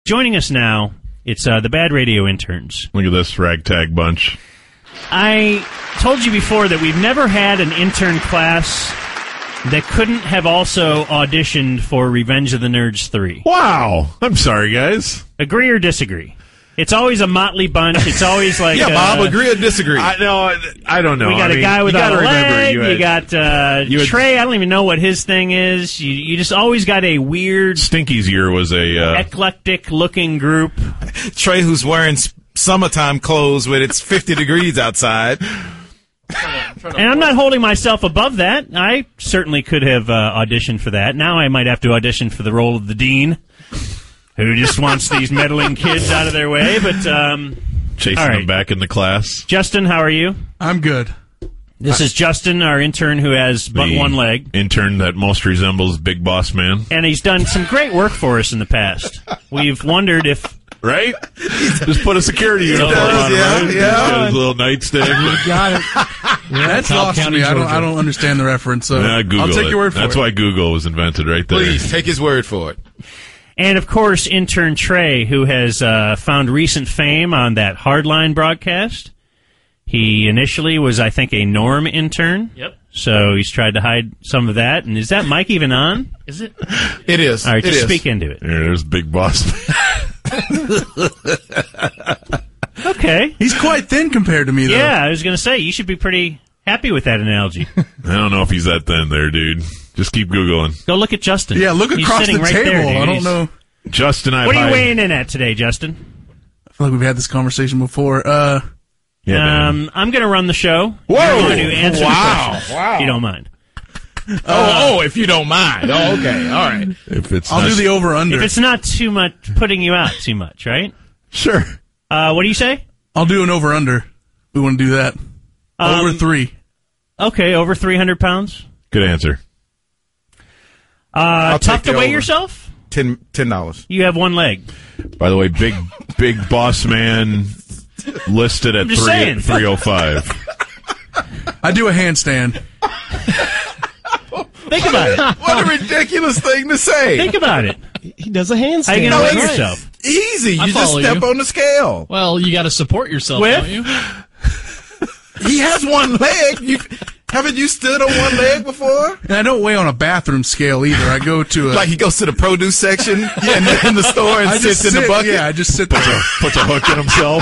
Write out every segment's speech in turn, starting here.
Joining us now, it's the Bad Radio interns. Look at this ragtag bunch. I told you before that we've never had an intern class that couldn't have also auditioned for Revenge of the Nerds 3. Wow. I'm sorry, guys. Agree or disagree? It's always a motley bunch. It's always like... Yeah, Bob, agree or disagree? I don't know. We got a guy without a leg. You got Trey. I don't even know what his thing is. You just always got a weird... Stinky's year was a... eclectic-looking group. Trey, who's wearing summertime clothes when it's 50 degrees outside. And I'm not holding myself above that. I certainly could have auditioned for that. Now I might have to audition for the role of the dean, who just wants these meddling kids out of their way. But chasing them back in the class. Justin, how are you? I'm good. This is Justin, our intern who has but one leg. Intern that most resembles Big Boss Man. And he's done some great work for us in the past. We've wondered if... Right? Just put a security uniform on him, right? He's got his little nightstand. You got it. Yeah, that's lost to me. I don't understand the reference, so I'll take your word for it. That's why Google was invented right there. Please, take his word for it. And, of course, intern Trey, who has found recent fame on that Hardline broadcast. He initially was, I think, a Norm intern. Yep. So he's tried to hide some of that. And is that mic even on? Is it? It is. All right, just speak into it. Yeah, there's Big Boss. Okay. He's quite thin compared to me, though. Yeah, I was going to say, you should be pretty happy with that analogy. I don't know if he's that thin there, dude. Just keep Googling. Go look at Justin. Yeah, look He's across sitting the right table. there, dude. I don't know. Justin, What are you weighing in at today, Justin? I feel like we've had this conversation before. Man. I'm going to run the show. Whoa! You're going to answer the questions, Wow. if you don't mind. If you don't mind. Oh, okay. All right. If it's I'll do the over-under. If it's not too much, putting you out too much, right? Sure. What do you say? I'll do an over-under. We want to do that. Over 3. Okay, over 300 pounds. Good answer. I'll Tough take to the weigh over. yourself? $10. You have one leg. By the way, Big Boss Man listed at I'm just saying. 305. I do a handstand. Think about it. What a ridiculous thing to say. Think about it. He does a handstand. How you going to weigh it's- yourself? Easy. You I just follow step you. on the scale. Well, you got to support yourself, With? don't you? He has one leg. Haven't you stood on one leg before? And I don't weigh on a bathroom scale either. I go to a... Like he goes to the produce section in the store and I just sits in the sit- bucket? Yeah, I just sit there. Puts a hook in himself.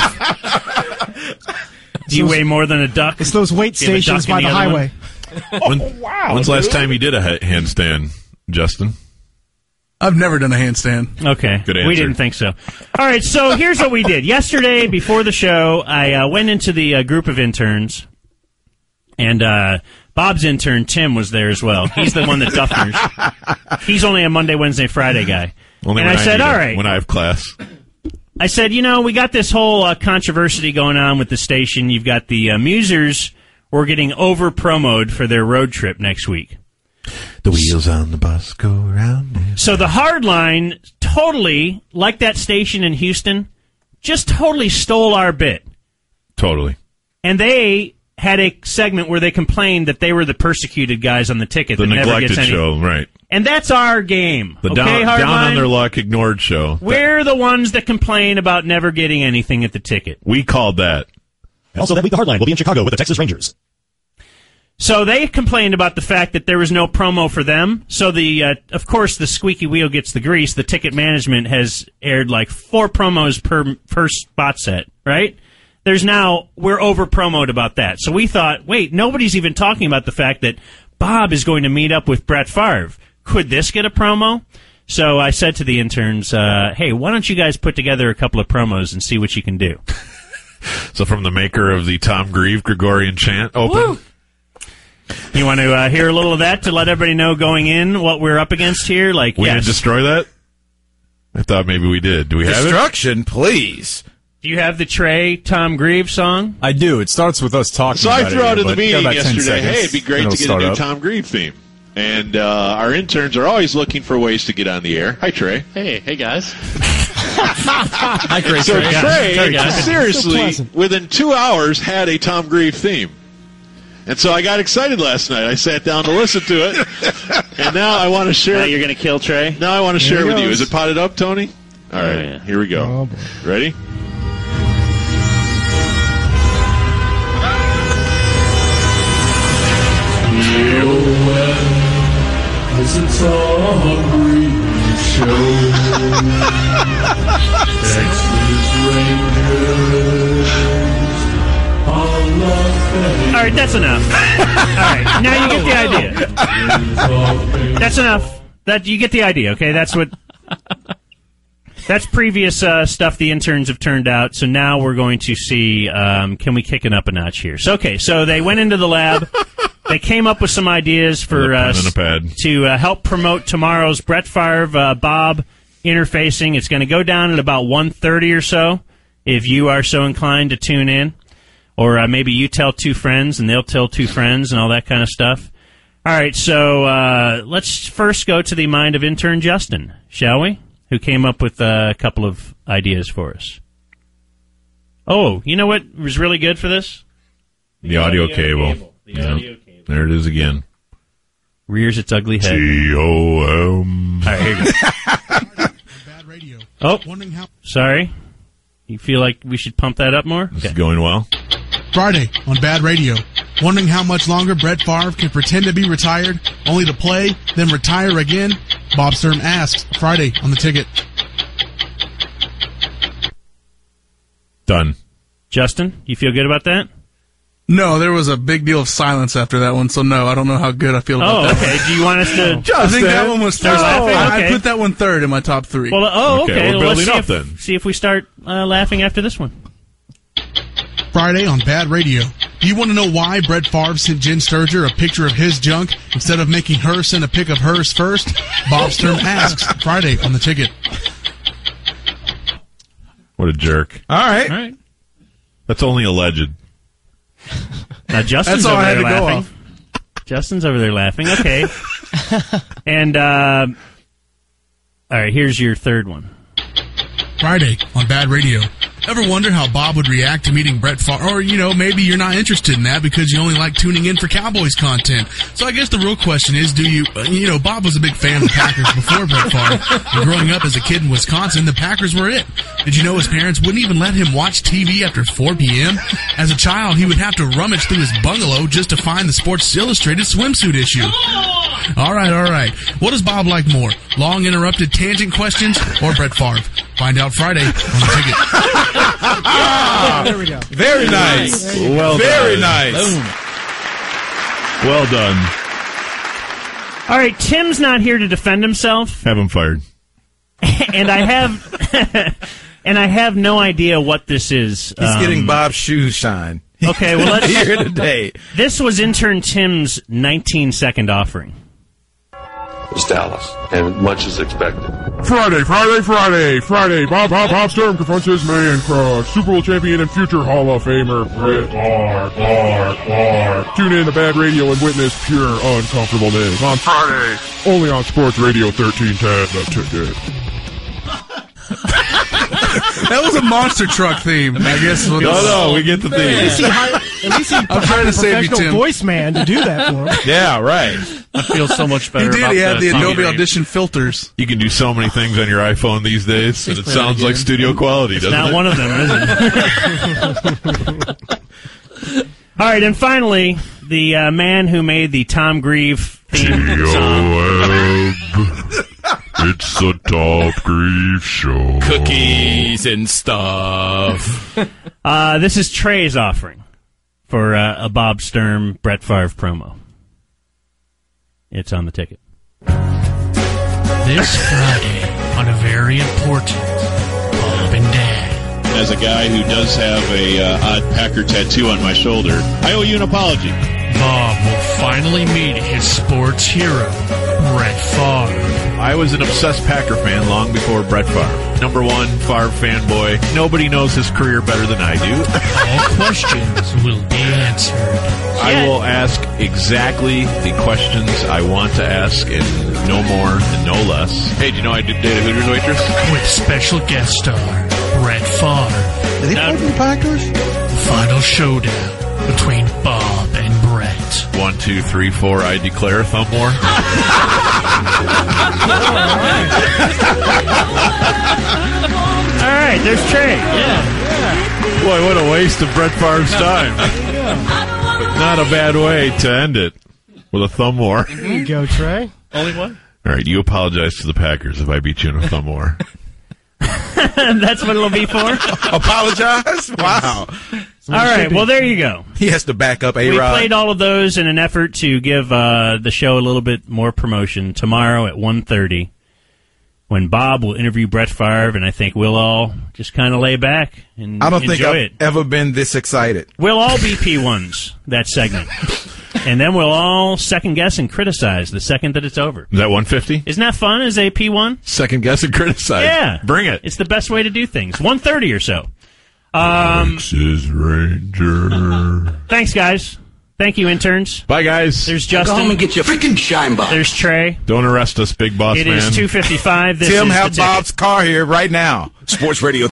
Do you weigh more than a duck? It's those weight Do you have a stations duck by in the other highway. When's the last time you did a handstand, Justin? I've never done a handstand. Okay. Good answer. We didn't think so. All right, so here's what we did. Yesterday, before the show, I went into the group of interns, and Bob's intern, Tim, was there as well. He's the one that duffers. He's only a Monday, Wednesday, Friday guy. Only and when I said, need all it, right. when I have class. I said, we got this whole controversy going on with the station. You've got the Musers were getting over-promoted for their road trip next week. The wheels on the bus go round. So the Hardline totally, like that station in Houston, just totally stole our bit. Totally. And they had a segment where they complained that they were the persecuted guys on the ticket. The that never neglected gets any. show, right. And that's our game. The okay, down Hardline? on their luck, ignored show. We're the ones that complain about never getting anything at the ticket. We called that. Also, that week the Hardline will be in Chicago with the Texas Rangers. So they complained about the fact that there was no promo for them. So of course, the squeaky wheel gets the grease. The ticket management has aired like 4 promos per spot set, right? We're over-promoted about that. So we thought, wait, nobody's even talking about the fact that Bob is going to meet up with Brett Favre. Could this get a promo? So I said to the interns, hey, why don't you guys put together a couple of promos and see what you can do? So from the maker of the Tom Grieve Gregorian chant, open. Woo! You want to hear a little of that to let everybody know going in what we're up against here? Like, We yes. didn't destroy that? I thought maybe we did. Do we have it? Destruction, please. Do you have the Trey Tom Grieve song? I do. It starts with us talking So about I threw out in the but meeting got about 10 yesterday, seconds, hey, it'd be great and to it'll get a start new up. Tom Grieve theme. And our interns are always looking for ways to get on the air. Hi, Trey. Hey guys. Hi, Trey. So Trey, guys. seriously, within 2 hours, had a Tom Grieve theme. And so I got excited last night. I sat down to listen to it. And now I want to share Now it. you're going to kill Trey? Now I want to share it with you. Is it potted up, Tony? All right, here we go. Ready? It's a Tom Green Show. Texas Rangers. All right, that's enough. All right, now you get the idea. That's enough. You get the idea, okay? That's previous stuff the interns have turned out, so now we're going to see, can we kick it up a notch here? So they went into the lab. They came up with some ideas for to help promote tomorrow's Brett Favre Bob interfacing. It's going to go down at about 1:30 or so, if you are so inclined to tune in. Or maybe you tell two friends, and they'll tell two friends, and all that kind of stuff. All right, so let's first go to the mind of intern Justin, shall we? Who came up with a couple of ideas for us. Oh, you know what was really good for this? The audio cable. The audio cable. There it is again. Rears its ugly head. T-O-M. All right, here you go. Bad radio. Oh, sorry. You feel like we should pump that up more? This is going well. Friday on Bad Radio. Wondering how much longer Brett Favre can pretend to be retired, only to play, then retire again? Bob Sturm asks. Friday on the ticket. Done. Justin, you feel good about that? No, there was a big deal of silence after that one, so no, I don't know how good I feel about that. Oh, okay. Do you want us to... I think that one was third. I put that one third in my top 3. Well, okay. We're building up then. See if we start laughing after this one. Friday on Bad Radio. Do you want to know why Brett Favre sent Jen Sturger a picture of his junk instead of making her send a pic of hers first? Bob Sturm asks. Friday on the ticket. What a jerk. All right. That's only alleged. Now, Justin's That's all over I had there to go laughing. off. Justin's over there laughing. Okay. And, all right, here's your third one. Friday on Bad Radio. Ever wonder how Bob would react to meeting Brett Favre? Or, maybe you're not interested in that because you only like tuning in for Cowboys content. So I guess the real question is, do you, Bob was a big fan of the Packers before Brett Favre. And growing up as a kid in Wisconsin, the Packers were it. Did you know his parents wouldn't even let him watch TV after 4 p.m.? As a child, he would have to rummage through his bungalow just to find the Sports Illustrated swimsuit issue. All right. What does Bob like more? Long, interrupted tangent questions or Brett Favre? Find out Friday on the ticket. There we go. Very nice. Well Very done. nice. Boom. Well done. All right, Tim's not here to defend himself. Have him fired. And I have no idea what this is. He's getting Bob's shoes shine. Okay, well, let's here today. This was intern Tim's 19-second offering. It's Dallas, and much is expected. Friday. Bob Sturm confronts his man crush, Super Bowl champion and future Hall of Famer, Brett Favre. Tune in to Bad Radio and witness pure uncomfortableness on Friday, only on Sports Radio 1310, The Ticket. That was a monster truck theme, I guess. No, we get the theme. At least he I'm trying to save you, Tim. voice man to do that for him. Yeah, right. I feel so much better. He did. He had the Adobe song. Audition filters. You can do so many things on your iPhone these days, and it sounds like studio quality, doesn't Not it? one of them, is it? All right, and finally, the man who made the Tom Grieve theme song. It's a Tom Grieve show. Cookies and stuff. This is Trey's offering for a Bob Sturm, Brett Favre promo. It's on the ticket. This Friday on a very important Bob and Dad. As a guy who does have a odd Packer tattoo on my shoulder, I owe you an apology. Bob will finally meet his sports hero, Brett Favre. I was an obsessed Packer fan long before Brett Favre. Number one Favre fanboy. Nobody knows his career better than I do. All questions will be answered. I will ask exactly the questions I want to ask, and no more and no less. Hey, do you know I did date a Hooters waitress? With special guest star, Brett Favre. Did he play for the Packers? The final showdown between Bob and Brett. right. 1, 2, 3, 4. I declare thumb war. All right, there's Trey. Boy, what a waste of Brett Favre's time. But not a bad way to end it with a thumb war. There you go, Trey. Only one? All right, you apologize to the Packers if I beat you in a thumb war. That's what it'll be for? Apologize? Wow. All right, well, there you go. He has to back up A-Rod. We played all of those in an effort to give the show a little bit more promotion. Tomorrow at 1:30, when Bob will interview Brett Favre, and I think we'll all just kind of lay back and I don't enjoy think I've it. ever been this excited. We'll all be P1s, that segment. And then we'll all second-guess and criticize the second that it's over. Is that 150? Isn't that fun as a P1? Second guess and criticize. Yeah. Bring it. It's the best way to do things. 1:30 or so. Texas Ranger. Thanks, guys. Thank you, interns. Bye, guys. There's Justin. Go home and get your freaking shine box. There's Trey. Don't arrest us, big boss man. It is 2:55. This Tim, is have the ticket. Bob's car here right now. Sports Radio